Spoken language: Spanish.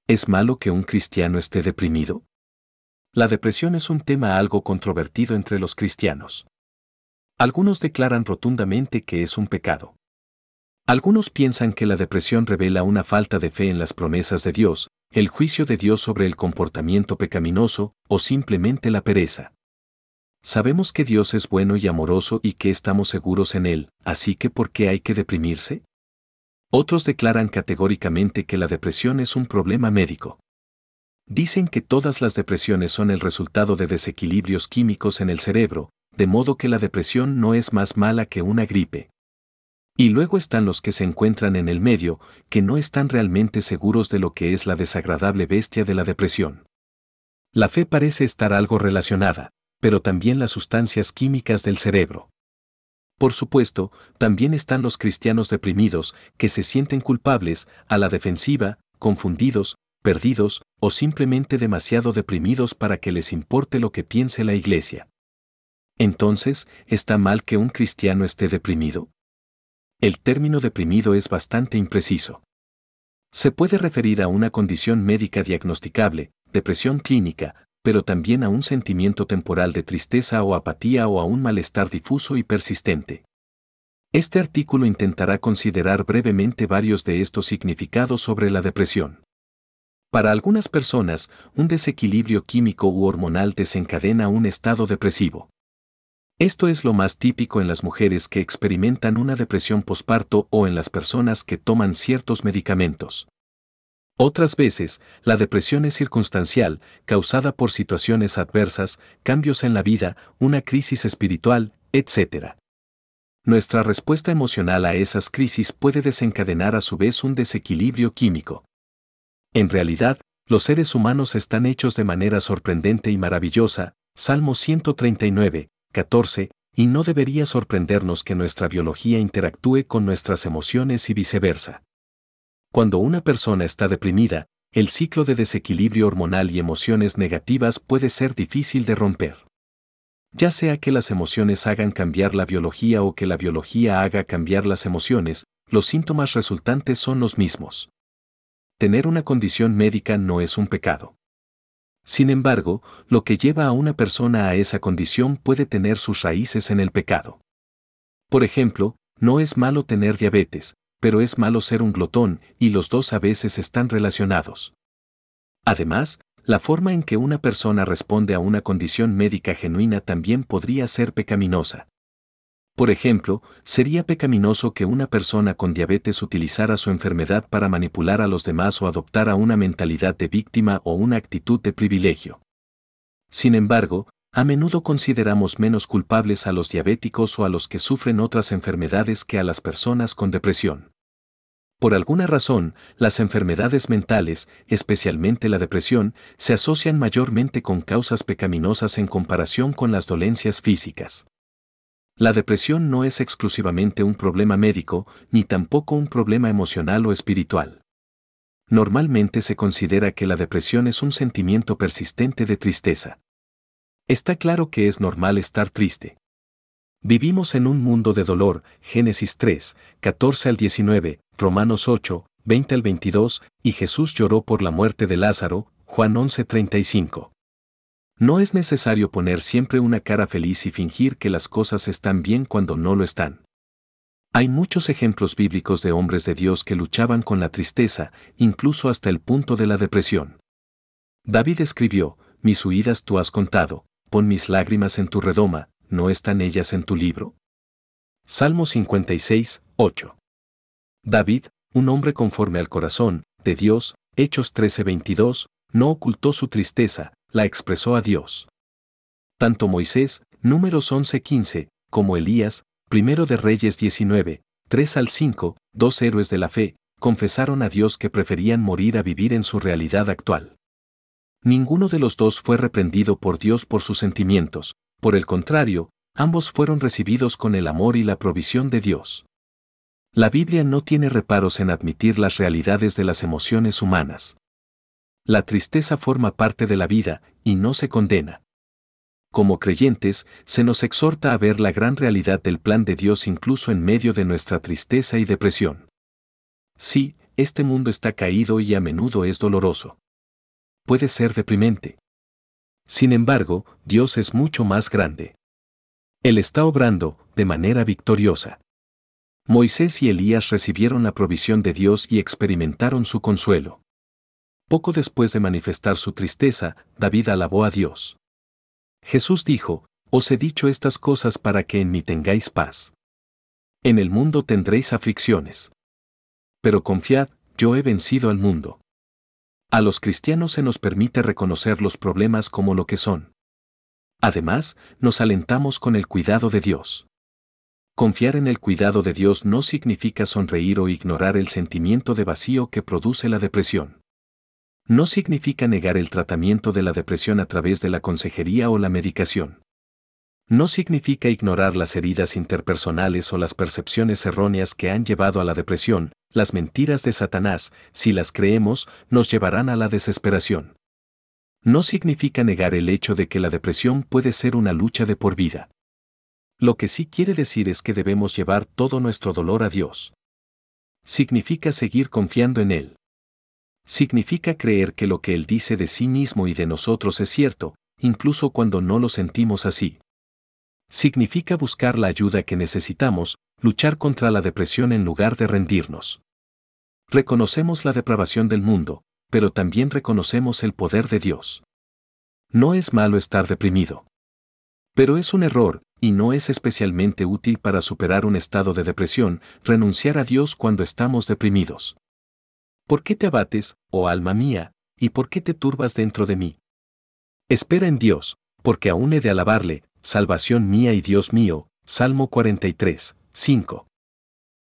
¿Es malo que un cristiano esté deprimido? La depresión es un tema algo controvertido entre los cristianos. Algunos declaran rotundamente que es un pecado. Algunos piensan que la depresión revela una falta de fe en las promesas de Dios, el juicio de Dios sobre el comportamiento pecaminoso, o simplemente la pereza. Sabemos que Dios es bueno y amoroso y que estamos seguros en Él, así que ¿por qué hay que deprimirse? Otros declaran categóricamente que la depresión es un problema médico. Dicen que todas las depresiones son el resultado de desequilibrios químicos en el cerebro, de modo que la depresión no es más mala que una gripe. Y luego están los que se encuentran en el medio, que no están realmente seguros de lo que es la desagradable bestia de la depresión. La fe parece estar algo relacionada, pero también las sustancias químicas del cerebro. Por supuesto, también están los cristianos deprimidos, que se sienten culpables, a la defensiva, confundidos, perdidos, o simplemente demasiado deprimidos para que les importe lo que piense la iglesia. Entonces, ¿está mal que un cristiano esté deprimido? El término deprimido es bastante impreciso. Se puede referir a una condición médica diagnosticable, depresión clínica, pero también a un sentimiento temporal de tristeza o apatía o a un malestar difuso y persistente. Este artículo intentará considerar brevemente varios de estos significados sobre la depresión. Para algunas personas, un desequilibrio químico u hormonal desencadena un estado depresivo. Esto es lo más típico en las mujeres que experimentan una depresión posparto o en las personas que toman ciertos medicamentos. Otras veces, la depresión es circunstancial, causada por situaciones adversas, cambios en la vida, una crisis espiritual, etc. Nuestra respuesta emocional a esas crisis puede desencadenar a su vez un desequilibrio químico. En realidad, los seres humanos están hechos de manera sorprendente y maravillosa, Salmo 139, 14, y no debería sorprendernos que nuestra biología interactúe con nuestras emociones y viceversa. Cuando una persona está deprimida, el ciclo de desequilibrio hormonal y emociones negativas puede ser difícil de romper. Ya sea que las emociones hagan cambiar la biología o que la biología haga cambiar las emociones, los síntomas resultantes son los mismos. Tener una condición médica no es un pecado. Sin embargo, lo que lleva a una persona a esa condición puede tener sus raíces en el pecado. Por ejemplo, no es malo tener diabetes, pero es malo ser un glotón, y los dos a veces están relacionados. Además, la forma en que una persona responde a una condición médica genuina también podría ser pecaminosa. Por ejemplo, sería pecaminoso que una persona con diabetes utilizara su enfermedad para manipular a los demás o adoptara una mentalidad de víctima o una actitud de privilegio. Sin embargo, a menudo consideramos menos culpables a los diabéticos o a los que sufren otras enfermedades que a las personas con depresión. Por alguna razón, las enfermedades mentales, especialmente la depresión, se asocian mayormente con causas pecaminosas en comparación con las dolencias físicas. La depresión no es exclusivamente un problema médico, ni tampoco un problema emocional o espiritual. Normalmente se considera que la depresión es un sentimiento persistente de tristeza. Está claro que es normal estar triste. Vivimos en un mundo de dolor, Génesis 3, 14 al 19, Romanos 8, 20 al 22, y Jesús lloró por la muerte de Lázaro, Juan 11, 35. No es necesario poner siempre una cara feliz y fingir que las cosas están bien cuando no lo están. Hay muchos ejemplos bíblicos de hombres de Dios que luchaban con la tristeza, incluso hasta el punto de la depresión. David escribió, «Mis huidas tú has contado, pon mis lágrimas en tu redoma, ¿no están ellas en tu libro?». Salmo 56, 8. David, un hombre conforme al corazón de Dios, Hechos 13, 22, no ocultó su tristeza, la expresó a Dios. Tanto Moisés, Números 11:15, como Elías, Primero de Reyes 19, 3 al 5, dos héroes de la fe, confesaron a Dios que preferían morir a vivir en su realidad actual. Ninguno de los dos fue reprendido por Dios por sus sentimientos, por el contrario, ambos fueron recibidos con el amor y la provisión de Dios. La Biblia no tiene reparos en admitir las realidades de las emociones humanas. La tristeza forma parte de la vida, y no se condena. Como creyentes, se nos exhorta a ver la gran realidad del plan de Dios incluso en medio de nuestra tristeza y depresión. Sí, este mundo está caído y a menudo es doloroso. Puede ser deprimente. Sin embargo, Dios es mucho más grande. Él está obrando de manera victoriosa. Moisés y Elías recibieron la provisión de Dios y experimentaron su consuelo. Poco después de manifestar su tristeza, David alabó a Dios. Jesús dijo, os he dicho estas cosas para que en mí tengáis paz. En el mundo tendréis aflicciones. Pero confiad, yo he vencido al mundo. A los cristianos se nos permite reconocer los problemas como lo que son. Además, nos alentamos con el cuidado de Dios. Confiar en el cuidado de Dios no significa sonreír o ignorar el sentimiento de vacío que produce la depresión. No significa negar el tratamiento de la depresión a través de la consejería o la medicación. No significa ignorar las heridas interpersonales o las percepciones erróneas que han llevado a la depresión. Las mentiras de Satanás, si las creemos, nos llevarán a la desesperación. No significa negar el hecho de que la depresión puede ser una lucha de por vida. Lo que sí quiere decir es que debemos llevar todo nuestro dolor a Dios. Significa seguir confiando en Él. Significa creer que lo que Él dice de sí mismo y de nosotros es cierto, incluso cuando no lo sentimos así. Significa buscar la ayuda que necesitamos, luchar contra la depresión en lugar de rendirnos. Reconocemos la depravación del mundo, pero también reconocemos el poder de Dios. No es malo estar deprimido. Pero es un error, y no es especialmente útil para superar un estado de depresión, renunciar a Dios cuando estamos deprimidos. ¿Por qué te abates, oh alma mía, y por qué te turbas dentro de mí? Espera en Dios, porque aún he de alabarle, salvación mía y Dios mío. Salmo 43, 5.